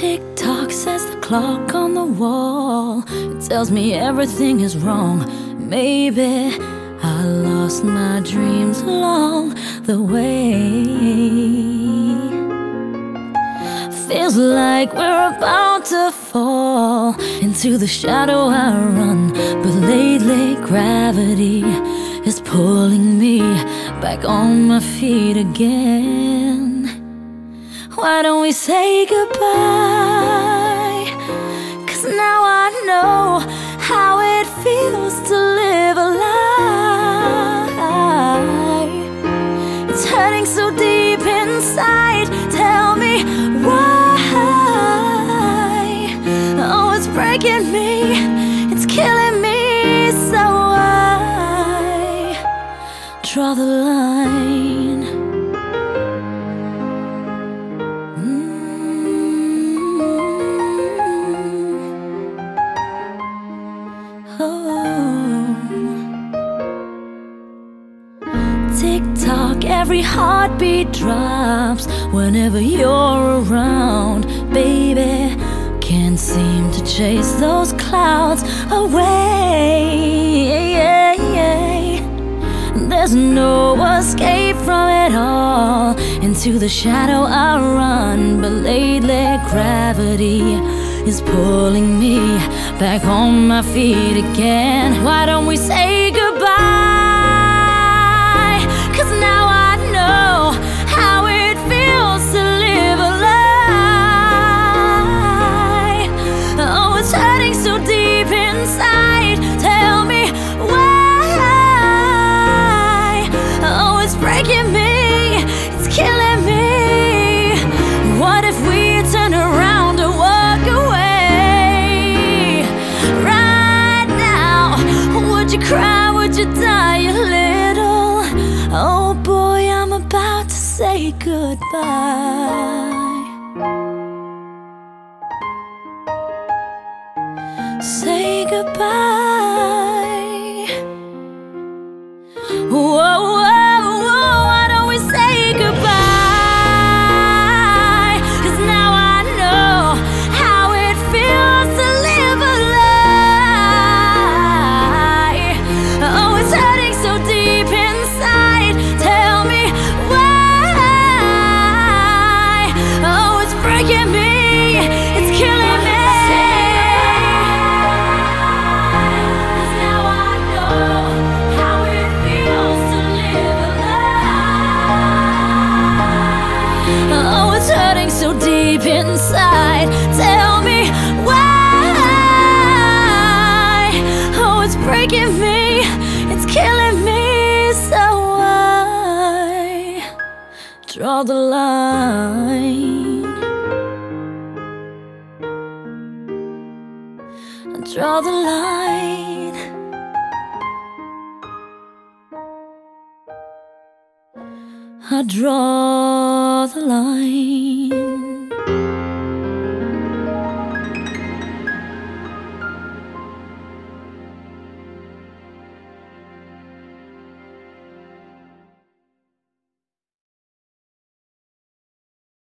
Tick tock says the clock on the wall. It tells me everything is wrong. Maybe I lost my dreams along the way. Feels like we're about to fall into the shadow I run, but lately gravity is pulling me back on my feet again. Why don't we say goodbye? 'Cause now I know how it feels to live a lie. It's hurting so deep inside. Tell me why. Oh, it's breaking me, it's killing me. So I draw the line. Tick tock, every heartbeat drops whenever you're around, baby. Can't seem to chase those clouds away. There's no escape from it all. Into the shadow I run, but lately gravity is pulling me back on my feet again. Why don't we say goodbye? 'Cause now I know how it feels to live a lie. Oh, it's hurting so deep inside. Tell me why. Oh, it's breaking me, it's killing me. What if we turn around and walk away right now? Would you cry, would you die a little? Oh boy, I'm about to say goodbye. Say goodbye. Whoa, whoa, whoa, why don't we say goodbye? 'Cause now I know how it feels to live a lie. Oh, it's hurting so deep inside. Tell me why. Oh, it's breaking me, it's killing me. 'Cause now I know how it feels to live a lie. Oh, it's hurting so deep inside. Tell me why. Oh, it's breaking me, it's killing me. So I draw the line. I draw the line. I draw the line.